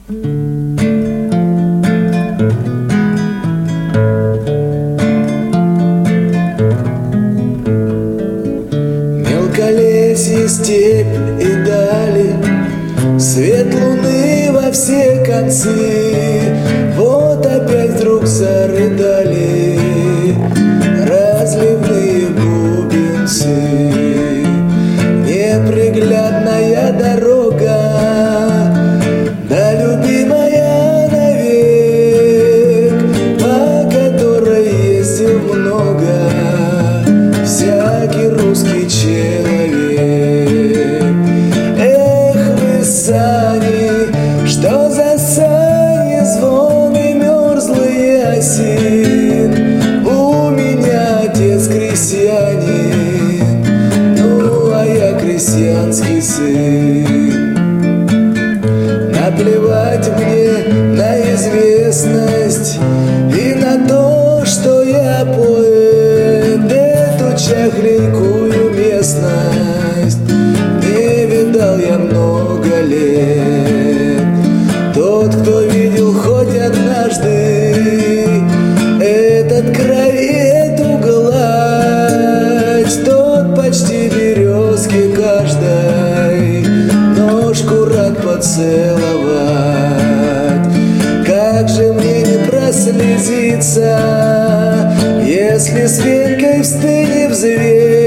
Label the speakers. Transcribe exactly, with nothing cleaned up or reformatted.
Speaker 1: Мелколесье, степь и дали, свет луны во все концы. Вот опять вдруг зарыдали разливные бубенцы. Неприглядная дорога, да любимая навек, по которой ездил много всякий русский человек. Эх вы, сани, что за сани, звон и мерзлый осин. У меня отец крестьянин, ну а я крестьянский сын. Наплевать мне на известность и на то, что я поэт. Эту чахленькую местность не видал я много лет. Тот, кто видел хоть однажды этот край, эту гладь, тот почти березки каждой ножку рад поцеловать. Как же мне не прослезиться, если с Венькой в стыне взвесь